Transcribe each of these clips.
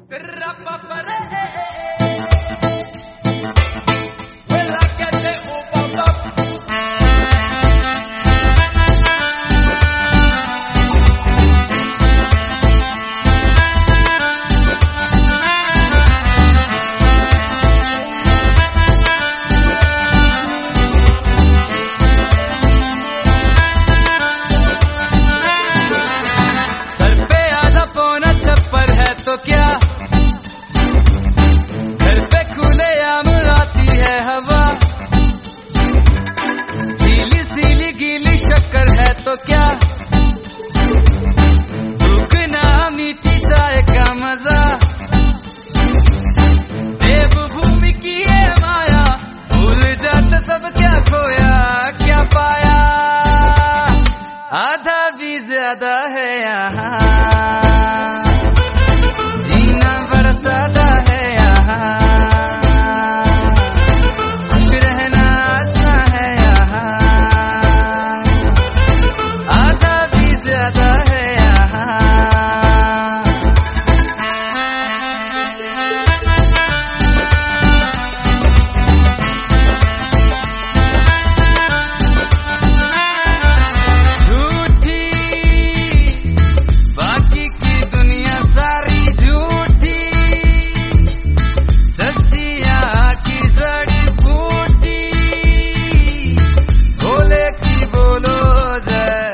तो क्या रुकना मीठी चाय का मजा, देवभूमि की ये माया, भूल जाते सब क्या खोया क्या पाया, आधा भी ज्यादा है यहाँ, जीना बड़ा सादा है यहाँ, खुश रहना आसान है यहाँ, आधा भी ज्यादा है यहाँ। झूठी बाकी की दुनिया सारी झूठी, सब्जियाँ की जड़ी बूटी, बोले की बोलो जाए,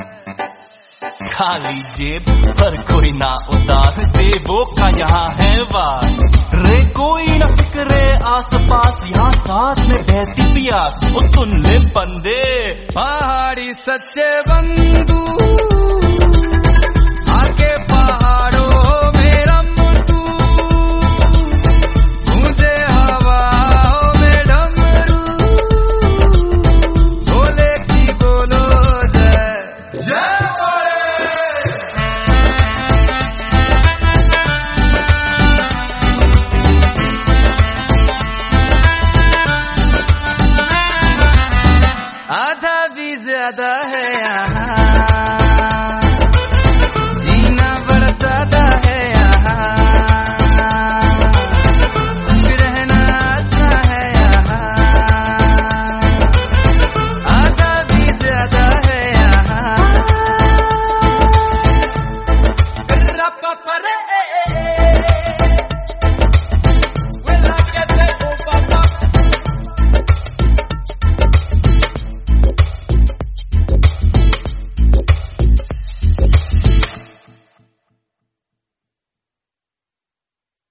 खाली जेब पर कोई ना उदास, देवों का यहाँ है वास, रे कोई न फिक्रे आस पास, यहाँ साथ में बहती प्यास, ओ सुन ले बंदे पहाड़ी सच्चे बंधु, आके पहाड़ों में रम तू, मुझे हवाओं में डमरू, बोले की बोलो जय जय आधा भी ज्यादा है यहाँ, जीना बड़ा सादा है यहाँ, खुश रहना आसान है यहाँ, आधा भी ज्यादा है यहाँ।